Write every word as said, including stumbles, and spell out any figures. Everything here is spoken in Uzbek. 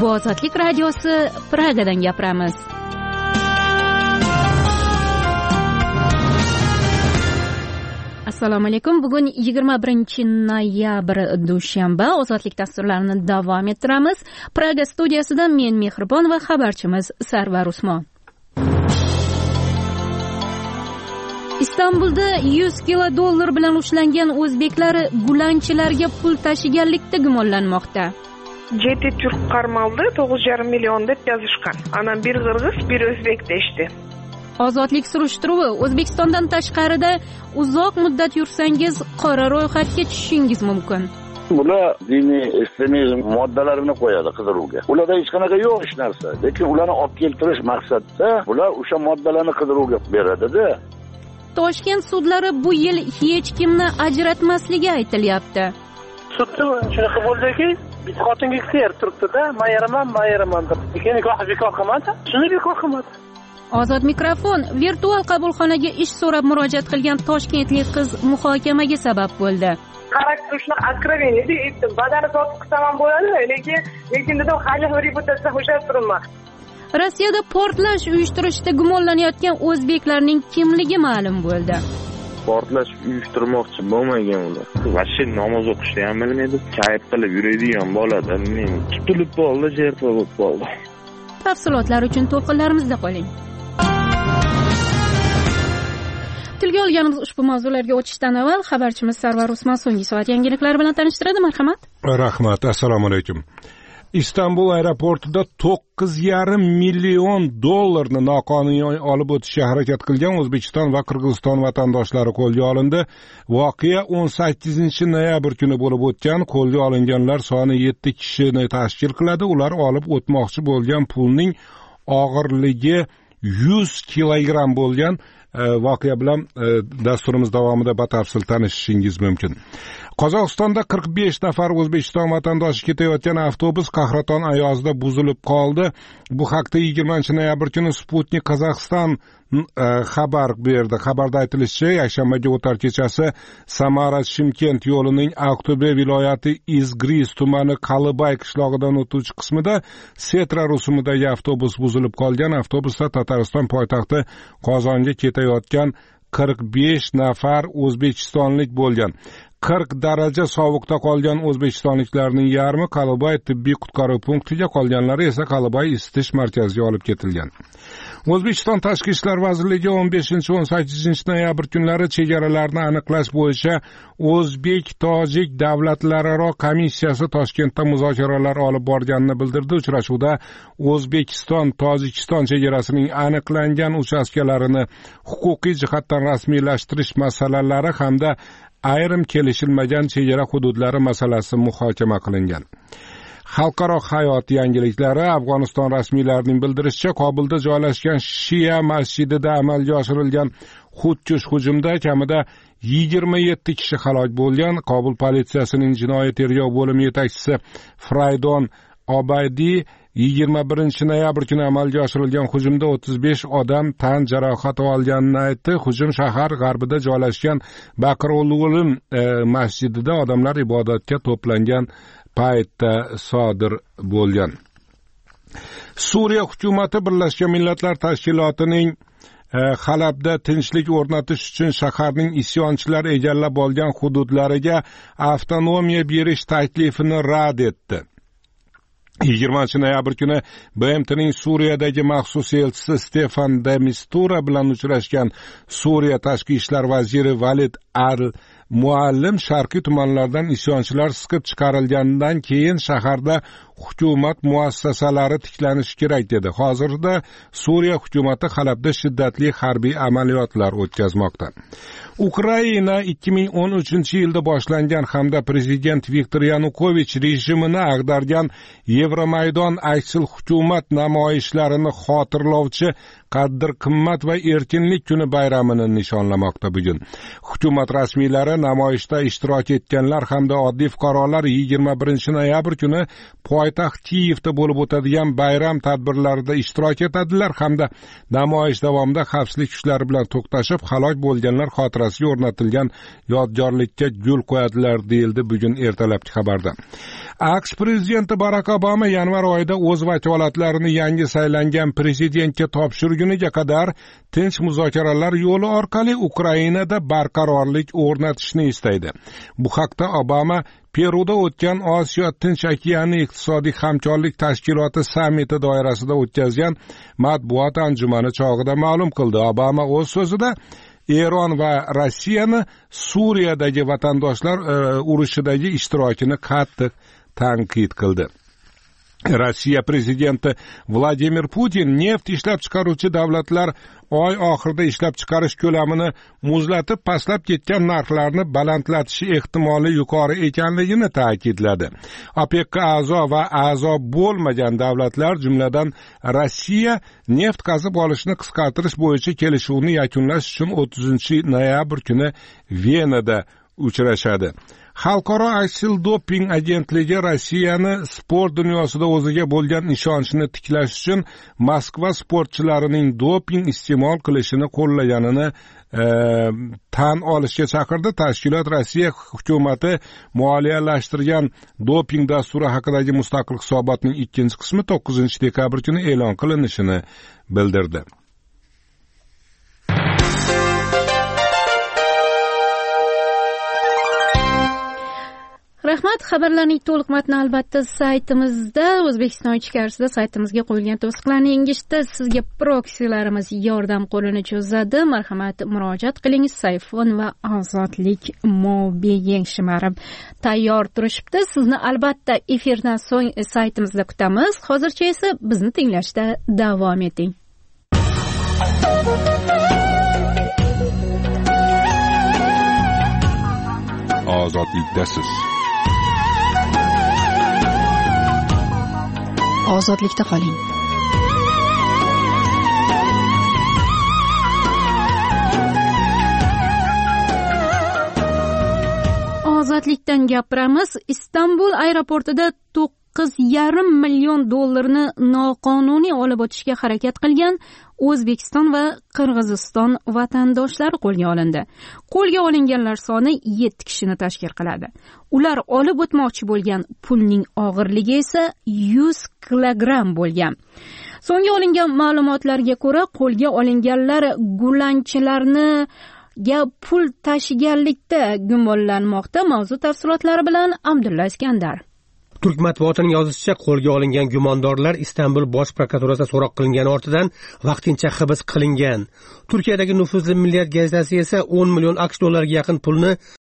Bu Ozodlik radiosi, Pragadan gapiramiz. Assalomu alaykum. Bugun yigirma birinchi noyabr dushanba. Ozodlik dasturlarini davom ettiramiz. Praga studiyasida men Mehribon va xabarchimiz Sarvar Usmon. Istanbulda yuz kilo dollar bilan ushlangan o'zbeklar gulanchilarga pul tashiganlikda gumonlanmoqda. Жети türk qarmaldi, to'qqiz yarim million deb yozishgan. Ana bir qirg'iz, bir o'zbek deydi. Ozodlik surishtiruvi: O'zbekistondan tashqarida uzoq muddat yursangiz qora ro'yxatga tushishingiz mumkin. Bular diniy ekstremizm moddalarini qo'yadi qidiruvga. Ularda hech qanaqa yo'q hech narsa. Lekin ularni olib keltirish maqsadida ular o'sha moddalarni qidiruvga beradi-da. Toshkent sudlari bu yil hech kimni ajratmasligi aytilyapti. Sudda shunaqa bo'ldiki, biz xotinga kser turibdi-da, men yaraman, men yaraman deb. Lekin nikoh bekor qilmadi. Shuni bekor qilmadi. Ozod mikrofon. Virtual qabulxonaga ish so'rab murojaat qilgan toshkentlik qiz muhokamaga sabab bo'ldi. Qarab turishni откровение deydi. Badani sotib qilsam bo'ladi, lekin lekin dedim, hali reputatsiya xo'shab turibman. Rossiyada portlash uyushtirishda gumonlanayotgan o'zbeklarning kimligi ma'lum bo'ldi. Portlash uyushtirmoqchi bo'lmagan ular. Vashi namoz o'qishni ham bilmaydi, kayf qilib yuradigan bo'ladi. Men tutilib qoldi, jertva bo'lib qoldi. Tafsilotlar uchun to'lqinlarimizda qoling. Tilga olganimiz ushbu mavzularga o'tishdan avval xabarchimiz Sarvar Usmon so'nggi soat yangiliklari bilan tanishtiradi. Marhamat. Rahmat. Assalomu alaykum. Istanbul aeroportida to'qqiz yarim million dollarni noqonuniy olib o'tishga harakat qilgan O'zbekiston va Qirg'iziston vatandoshlari qo'lga olindi. Voqea o'n sakkizinchi noyabr kuni bo'lib o'tgan. Qo'lga olinganlar soni yetti kishini tashkil qiladi. Ular olib o'tmoqchi bo'lgan pulning og'irligi yuz kilogramm bo'lgan. Voqea bilan dasturimiz davomida batafsil tanishishingiz mumkin. Qozog'istonda qirq besh nafar O'zbekiston vatandoshi ketayotgan avtobus Qahraton ayozida buzilib qoldi. Bu haqda yigirmanchi noyabr kuni Sputnik Qozog'iston xabar berdi. Xabarda aytilishicha, yakshanbaga o'tar kechasi Samara-Shimkent yo'lining Aqto'be viloyati Izgriz tumani Qalibay qishlog'idan o'tuvchi qismida Setra rusumidagi avtobus buzilib qolgan. Avtobusda Tatariston poytaxti Qozonga ketayotgan qirq besh nafar o'zbekistonlik bo'lgan. qirq daraja sovuqda qolgan o'zbekistonliklarning yarmi Qalibay tibbiy qutqaruv punktiga, qolganlari esa Qalibay isitish markaziga olib ketilgan. O'zbekiston Tashqi ishlar vazirligi o'n beshinchi o'n sakkizinchi noyabr kunlari chegaralarni aniqlash bo'yicha O'zbek-Tojik davlatlararo komissiyasi Toshkentda muzokaralar olib borganini bildirdi. Uchrashuvda O'zbekiston-Tojikiston chegarasining aniqlangan uchastkalarini huquqiy jihatdan rasmiylashtirish masalalari hamda ayrim kelishilmagan chegara hududlari masalasi muhokama qilingan. Xalqaro hayot yangiliklari. Afg'oniston rasmiylarining bildirishicha, Kobulda joylashgan Shia masjidida amalga oshirilgan xudkush hujumda kamida yigirma yetti kishi halok bo'lgan. Kobul politsiyasining jinoiy tergov bo'limi yetakchisi Fraydon Obaydi yigirma birinchi noyabr kuni amalga oshirilgan hujumda o'ttiz besh odam tan jarohati olganini aytdi. Hujum shahar g'arbida joylashgan Baqir-ul-Ulim e, masjidida odamlar ibodatga to'plangan paytda sodir bo'lgan. Suriya hukumati Birlashgan Millatlar Tashkilotining e, Halabda tinchlik o'rnatish uchun shaharning isyonchilar egallab olgan hududlariga avtonomiya berish taklifini rad etdi. yigirmanchi noyabr kuni B M T'ning Suriyadagi maxsus elchisi Stefan de Mistura bilan uchrashgan Suriya tashqi ishlar vaziri Valid al-Muallim sharqiy tumanlardan isyonchilar siqib chiqarilgandan keyin shaharda hukumat muassasalari tiklanishi kerak dedi. Hozirda Suriya hukumati Halabda shiddatli harbiy amaliyotlar o'tkazmoqda. Ukraina ikki ming o'n uchinchi yilda boshlangan hamda prezident Viktor Yanukovich rejimini ag'dargan Yevromaydon aksil hukumat namoyishlarini xotirlovchi qadr qimmat va erkinlik kuni bayramini nishonlamoqda bugun. Hukumat rasmiylari namoyishda ishtirok etganlar hamda oddiy fuqarolar yigirma birinchi noyabr kuni poytaxt Kiyevda bo'lib o'tadigan bayram tadbirlarida ishtirok etadilar hamda namoyish davomida xavfsizlik kuchlari bilan to'qnashib halok bo'lganlar xotirasiga o'rnatilgan yodgorlikka gul qo'yadilar, deyildi bugun ertalabki xabarda. AQSh prezidenti Barak Obama yanvar oyida o'z vakolatlarini yangi saylangan prezidentga topshirguniga qadar tinch muzokaralar yo'li orqali Ukrainada barqarorlik o'rnatishni istaydi. Bu haqda Obama Peruda o'tgan Osiyo Tinch okeani iqtisodiy hamkorlik tashkiloti sammiti doirasida o'tkazgan matbuot anjumani chog'ida ma'lum qildi. Obama o'z so'zida Eron va Rossiyani Suriyadagi vatandoshlar e, urushidagi ishtirokini qattiq tanqid qildi. Rossiya prezidenti Vladimir Putin neft ishlab chiqaruvchi davlatlar oy oxirida ishlab chiqarish ko'lamini muzlatib pastlab ketgan narxlarni balandlatishi ehtimoli yuqori ekanligini ta'kidladi. OPECga a'zo va a'zo bo'lmagan davlatlar, jumladan Rossiya, neft qazib olishni qisqartirish bo'yicha kelishuvni yakunlash uchun o'ttizinchi noyabr kuni Venada uchrashadi. Xalqaro antidoping agentligi Rossiyani sport dunyosida o'ziga bo'lgan ishonchini tiklash uchun Moskva sportchilarining doping iste'mol qilishini qo'llaganini e, tan olishga chaqirdi. Tashkilot Rossiya hukumati moliyalashtirgan doping dasturi haqidagi mustaqil hisobotning ikkinchi qismi to'qqizinchi dekabr kuni e'lon qilinishini bildirdi. Rahmat, xabarlarning to'liq matni albatta saytimizda, O'zbekiston ichkarisida saytimizga qo'yilgan to'siqlarni yengishda sizga proksilarimiz yordam qo'lini cho'zadi. Marhamat, murojaat qiling. Sayfon va Ozodlik mobil yengshimari tayyor turishibdi. Sizni albatta efirdan so'ng saytimizda kutamiz. Hozircha esa bizni tinglashda davom eting. Ozodlikdasiz. Ozodlikda qoling. Ozodlikdan gapiramiz. Istanbul aeroportida to'qqiz yarim million dollarni noqonuniy olib o'tishga harakat qilgan O'zbekiston va Qirg'iziston vatandoshlari qo'lga olindi. Qo'lga olinganlar soni yetti kishini tashkil qiladi. Ular olib o'tmoqchi bo'lgan pulning og'irligi esa yuz kilogramm bo'lgan. So'nggi olingan ma'lumotlarga ko'ra, qo'lga olinganlar gulanchilarni ga pul tashiganlikda gumonlanmoqda. Mavzu tafsilotlari bilan Abdulla Iskandar. Turk matbuotining yozishicha, qo'lga olingan gumondorlar Istanbul bosh prokuraturasida so'roq qilingan ortidan vaqtincha hibs qilingan. Turkiyadagi nufuzli Milliyat gazetasi esa o'n million AQSh dollariga yaqin pulni